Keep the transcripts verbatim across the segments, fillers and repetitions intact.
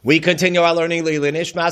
We continue our learning. We are Nazir,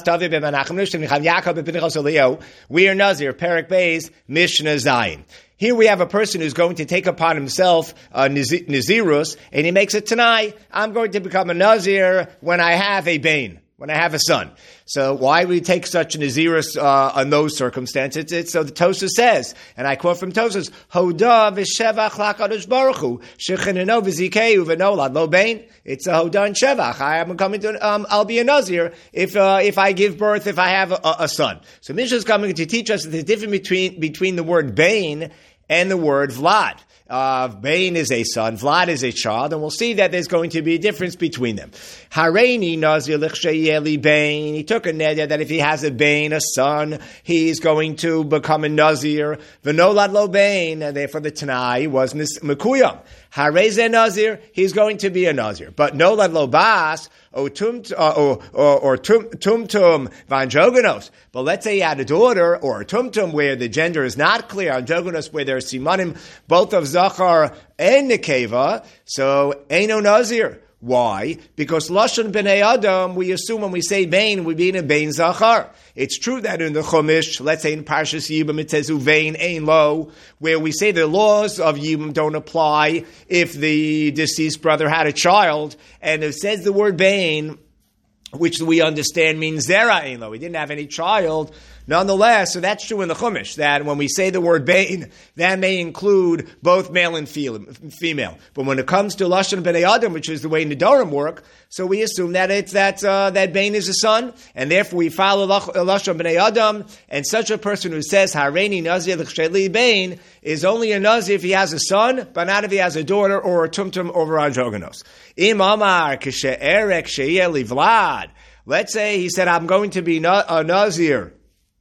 Perek Beis, Mishnah Zayin. Here we have a person who's going to take upon himself uh, Nazirus, and he makes it tonight. I'm going to become a Nazir when I have a Bain, when I have a son. So why would we take such a Nazirus uh, on those circumstances? It's, so the Tosas says, and I quote from Tosas, Hoda v'shevach lakadosh baruch hu shechineno v'zikeu v'nolad lo bein. It's a Hoda and Shevach. I am coming to, um, I'll be a Nazir if uh, if I give birth, if I have a, a son. So Mishnah is coming to teach us the difference between between the word Bain and the word Vlad. Uh, Bain is a son, Vlad is a child, and we'll see that there's going to be a difference between them. Hareini Nazir l'chsheyeli Bain. He took a neder that if he has a Bain, a son, he's going to become a Nazir. V'nolad lo Bain, and therefore the Tanai was Mekuyam. Hareze Nazir, he's going to be a Nazir. But Nolad lo Bas, or tum uh, or or, or tum tum tum vanjoganos. But let's say he had a daughter or a tum tum where the gender is not clear, anjoganos where there are simanim both of zachar and nekeva. So eino Nazir. Why? Because lashon b'nei adam, we assume when we say bain, we mean a bain zachar. It's true that in the Chumash, let's say in Parshas Yibam, it says uvein ein lo, where we say the laws of Yibam don't apply if the deceased brother had a child, and it says the word bain, which we understand means zera ein lo. He didn't have any child. Nonetheless, so that's true in the Chumash, that when we say the word Bain, that may include both male and female. But when it comes to Lashon B'nei Adam, which is the way Nedarim work, so we assume that it's that uh, that Bain is a son, and therefore we follow Lashon B'nei Adam, and such a person who says Hareini Nazir l'chsheli Bain is only a Nazir if he has a son, but not if he has a daughter or a tumtum over androgynos. Im Amar Kishe'erek She'eli Vlad. Let's say he said, I'm going to be a Nazir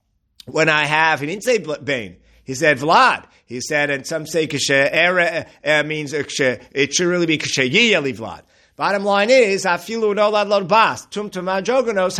when I have, he didn't say Bain, he said Vlad. He said, and some say Kishe Ere uh, means uh, it should really be Kishe Yiyeli Vlad. Bottom line is, afilu nolad lo bas tum tum androgynos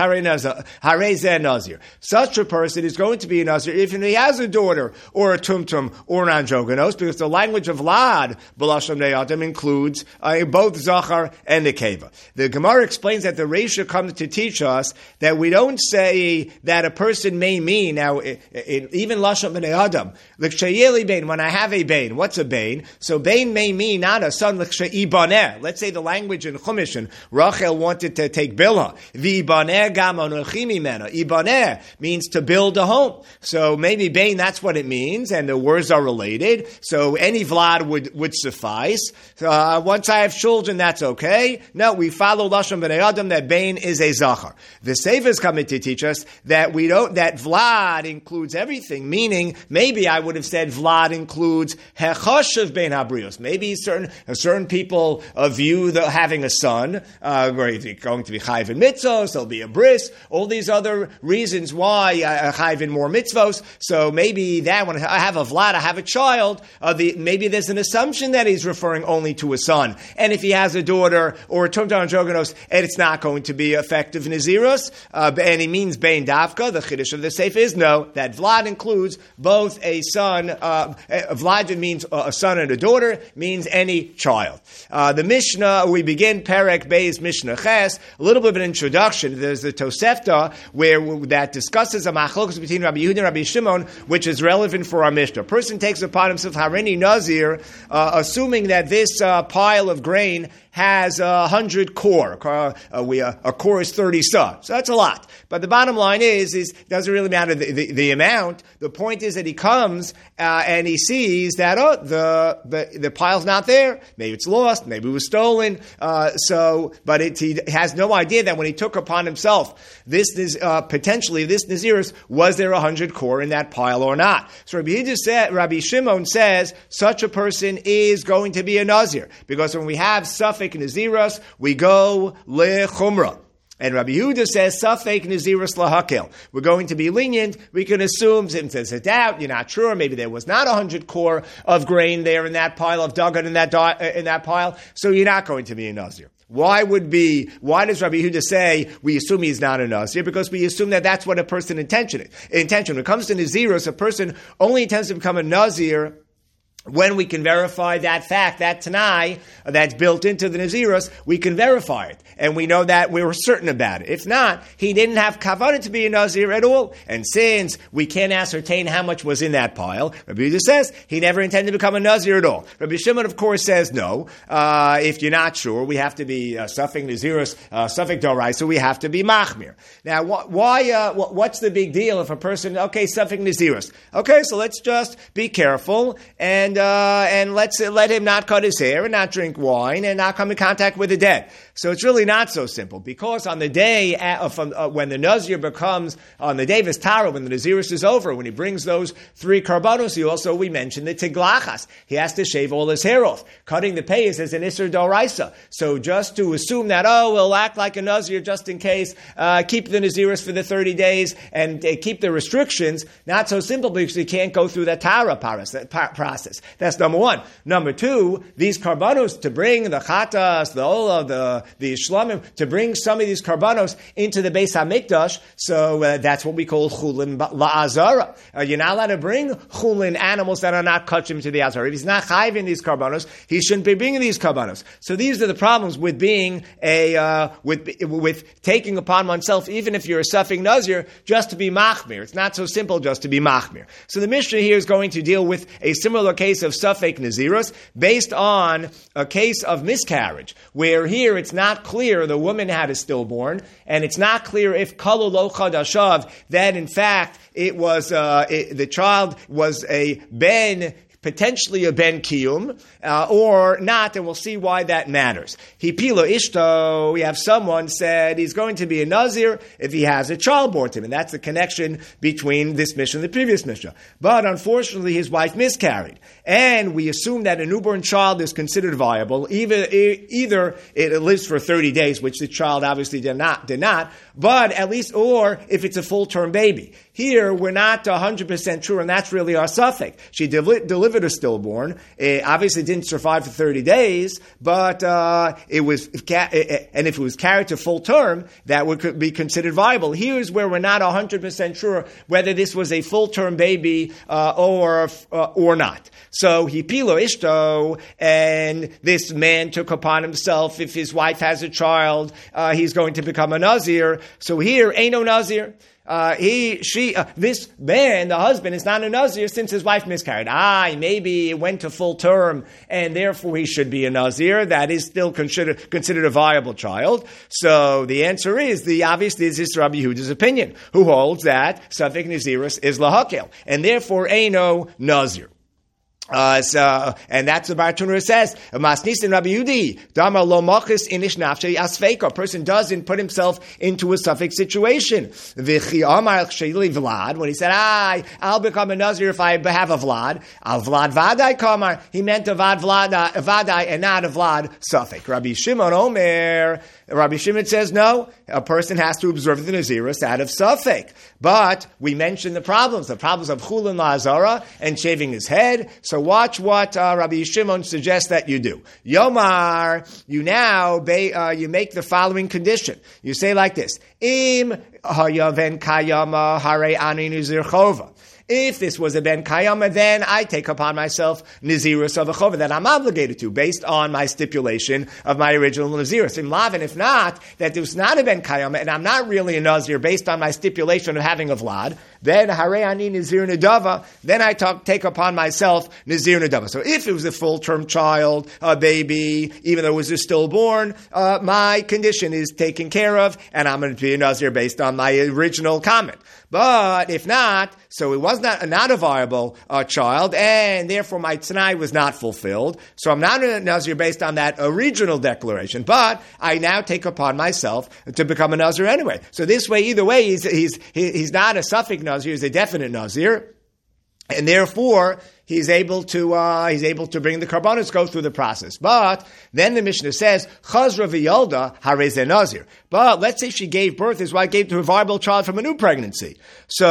harei nazir. Such a person is going to be a nazir if he has a daughter or a tum tum or an androgynos, because the language of Vlad b'lashon b'nei adam includes uh, both zachar and nekeva. The Gemara explains that the Reisha comes to teach us that we don't say that a person may mean now it, it, even lashon b'nei adam l'ksheyeli bain. When I have a bain, what's a bain? So bain may mean not a son l'kshei baneh. Let's say the language in Chumash, and Rachel wanted to take Bilhah. V'ibaneh gam anochi mimena. Ibaneh means to build a home. So maybe Bain, that's what it means, and the words are related. So any Vlad would, would suffice. Uh, once I have children, that's okay. No, we follow Lashon B'nei Adam that Bain is a Zachar. The Sefer is coming to teach us that we don't, that Vlad includes everything, meaning maybe I would have said Vlad includes Hechoshev Bein Habrios. Maybe certain, certain people uh, view the having a son, uh, or if he's going to be chayv in mitzvos, there'll be a bris, all these other reasons why uh, chayv in more mitzvos. So maybe that when I have a vlad, I have a child, uh, the, maybe there's an assumption that he's referring only to a son. And if he has a daughter or a tumtam androgynos, and it's not going to be effective nazirus, uh, and he means bein davka, the chiddush of the sefer is no, that vlad includes both a son, uh, vlad means a son and a daughter, means any child. Uh, the Mishnah, we begin Perek Beis Mishnah Ches, a little bit of an introduction. There's the Tosefta where that discusses a machlokas between Rabbi Yehuda and Rabbi Shimon, which is relevant for our Mishnah. A person takes upon himself Hareini Nazir, uh, assuming that this uh, pile of grain has a hundred core. Uh, we, uh, a core is thirty sa. So that's a lot. But the bottom line is, is it doesn't really matter the, the, the amount. The point is that he comes uh, and he sees that, oh, the, the, the pile's not there. Maybe it's lost. Maybe it was stolen. Uh, so, but it, he has no idea that when he took upon himself this is uh, potentially this Nazirus, was there a hundred core in that pile or not? So Rabbi Yehuda said, Rabbi Shimon says, such a person is going to be a Nazir. Because when we have Safek Nazirus, we go lechumrah. And Rabbi Yehuda says, Safek Nazirus lahakel. We're going to be lenient. We can assume, since there's a doubt, you're not sure, maybe there was not a hundred core of grain there in that pile, of dagan in that, in that pile, so you're not going to be a Nazir. Why would be, why does Rabbi Yehuda say we assume he's not a Nazir? Because we assume that that's what a person intention, intention. When it comes to Nazirus, a person only intends to become a Nazir when we can verify that fact, that Tanai, that's built into the Nazirus, we can verify it. And we know that we were certain about it. If not, he didn't have kavanah to be a Nazir at all. And since we can't ascertain how much was in that pile, Rabbi Yehuda says he never intended to become a Nazir at all. Rabbi Shimon, of course, says no. Uh, if you're not sure, we have to be uh, Suffolk Nazirus, uh, Suffolk Dorai, so we have to be Machmir. Now, wh- why? Uh, wh- what's the big deal if a person, okay, Suffolk Nazirus. Okay, so let's just be careful and Uh, and let's uh, let him not cut his hair and not drink wine and not come in contact with the dead. So it's really not so simple, because on the day uh, from, uh, when the Nazir becomes, on the day of his Tara, when the Nazirus is over, when he brings those three karbanos, he also, we mentioned the Tiglachas. He has to shave all his hair off. Cutting the payas is an Isser Doraisa. So just to assume that, oh, we'll act like a Nazir just in case, uh, keep the Nazirus for the thirty days and uh, keep the restrictions, not so simple, because you can't go through that Tara process. That's number one. Number two, these karbanos, to bring the chatas, the olah, the, the shlamim, to bring some of these karbanos into the Beis HaMikdash, so uh, that's what we call chulin la'azara. Uh, you're not allowed to bring chulin, animals that are not kachim, to the azara. If he's not chayv in these karbanos, he shouldn't be bringing these karbanos. So these are the problems with being a, uh, with, with taking upon oneself, even if you're a suffix nazir, just to be machmir. It's not so simple just to be machmir. So the Mishnah here is going to deal with a similar case of Safek Nazirus based on a case of miscarriage, where here it's not clear the woman had a stillborn, and it's not clear if Kalu Lo Chadashav, that in fact it was uh, it, the child was a ben, potentially a ben kiyum, uh, or not, and we'll see why that matters. Hipilo ishto, we have someone said he's going to be a nazir if he has a child born to him, and that's the connection between this Mishnah and the previous Mishnah. But unfortunately, his wife miscarried, and we assume that a newborn child is considered viable. Either, either it lives for thirty days, which the child obviously did not, did not, but at least, or if it's a full-term baby. Here, we're not one hundred percent sure, and that's really our suffix. She deli- delivered a stillborn. It obviously didn't survive for thirty days, but uh, it was, and if it was carried to full term, that would be considered viable. Here's where we're not one hundred percent sure whether this was a full-term baby uh, or uh, or not. So he pilo ishto, and this man took upon himself, if his wife has a child, uh, he's going to become a nazir. So here, ain't no nazir. Uh, he, she, uh, this man, the husband, is not a nazir since his wife miscarried. Ah, maybe it went to full term, and therefore he should be a nazir. That is still considered considered a viable child. So the answer is, the obviously this is Rabbi Yehuda's opinion, who holds that Safek Nazirus is lahakel, and therefore Eino nazir. Uh, so, and that's what Bartunur says. Masnis in Rabbi Yehudi, Damar lo machis inish nafshei asfeika. A person doesn't put himself into a suffix situation. V'chi amar sheli Vlad, when he said, "I, I'll become a nazir if I have a Vlad." Al Vlad vadai kamar. He meant a Vlad Vlad vadai and not a Vlad suffix. Rabbi Shimon Omer. Rabbi Shimon says no. A person has to observe the nazirus out of suffix. But we mentioned the problems, the problems of chulin la'azara and shaving his head. So watch what uh, Rabbi Shimon suggests that you do. Yomar, you now ba- uh, you make the following condition. You say like this: Im hayaven kayama hare ani nizir chova. If this was a ben kayama, then I take upon myself nazirus of a chova that I'm obligated to, based on my stipulation of my original nazirus. In lavin, if not, that it was not a ben kayama, and I'm not really a nazir based on my stipulation of having a vlad, then hare ani nazir nadava, then I talk, take upon myself nazir nadava. So if it was a full-term child, a baby, even though it was a stillborn, uh, my condition is taken care of, and I'm going to be a nazir based on my original comment. But if not, so it was not, not a viable uh, child, and therefore my Tanai was not fulfilled. So I'm not a Nazir based on that original declaration, but I now take upon myself to become a Nazir anyway. So this way, either way, he's, he's, he's not a suffix Nazir, he's a definite Nazir, and therefore he's able to uh, he's able to bring the karbanos, go through the process. But then the Mishnah says, Chazra v'yolda hareze nazir. But let's say she gave birth, his wife gave to a viable child from a new pregnancy.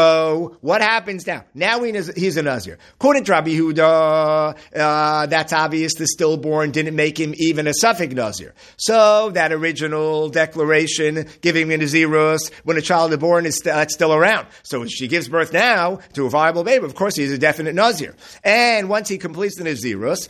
So what happens now? Now he's a nazir. According to Rabbi Yehuda, uh, that's obvious. The stillborn didn't make him even a suffix nazir. So that original declaration giving him a nazirus when a child is born is st- that's still around. So if she gives birth now to a viable baby, of course he's a definite nazir. And once he completes the Nazirus,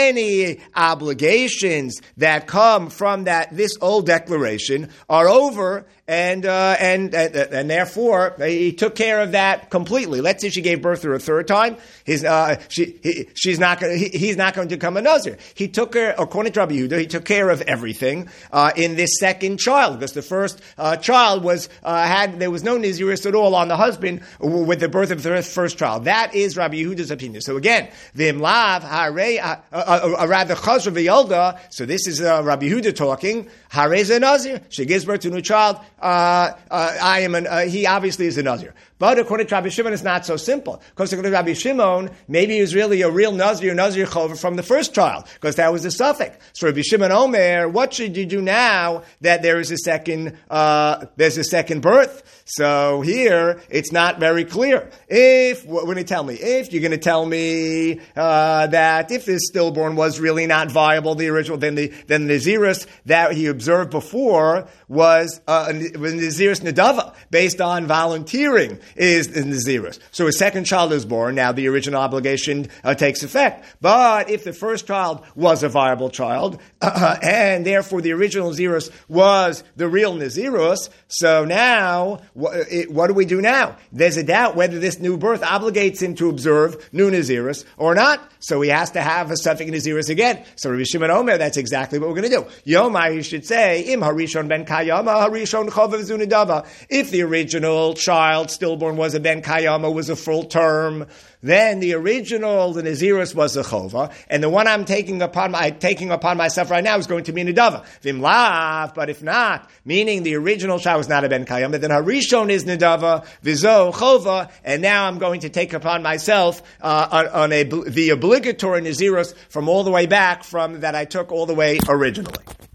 any obligations that come from that this old declaration are over, and uh, and, and and therefore he took care of that completely. Let's say she gave birth to her third time. He's uh, she he, she's not going. He, he's not going to become a Nazir. He took care, according to Rabbi Yehuda, he took care of everything uh, in this second child, because the first uh, child was uh, had there was no Nazirus at all on the husband with the birth of the first child. That is Rabbi Yehuda's opinion. So again, v'imlav harei uh, uh, uh, rather chazra v'yolda. So this is uh, Rabbi Yehuda talking. Harei is a Nazir. She gives birth to a new child. Uh, uh, I am an, uh, he obviously is a Nazir. But according to Rabbi Shimon, it's not so simple. Because according to Rabbi Shimon, maybe he was really a real Nazir, Nazir Chover from the first child, because that was the suffix. So Rabbi Shimon Omer, what should you do now that there is a second, uh, there's a second birth? So here, it's not very clear. If, what when you tell me, if you're going to tell me, uh, that if this stillborn was really not viable, the original, then the, then the Nazirus that he observed before was, uh, was Nazirus Nadava, based on volunteering, is the Nazirus. So a second child is born, now the original obligation uh, takes effect. But if the first child was a viable child, uh, and therefore the original Nazirus was the real Nazirus, so now, what, it, what do we do now? There's a doubt whether this new birth obligates him to observe new Nazirus or not. So he has to have a suffix Nazirus again. So Rabbi Shimon Omer, that's exactly what we're going to do. Yomai, he should say, Im harishon ben kayama, harishon chovav zunadava. If the original child, stillborn, was a ben kayama, was a full term, then the original, the Nazirus, was a chova, and the one I'm taking upon my taking upon myself right now is going to be Nadava. Vim lav, but if not, meaning the original child was not a ben kayama, then harishon is Nadava, vizo chova, and now I'm going to take upon myself uh, on, on a the obligatory Nazirus from all the way back from that I took all the way originally.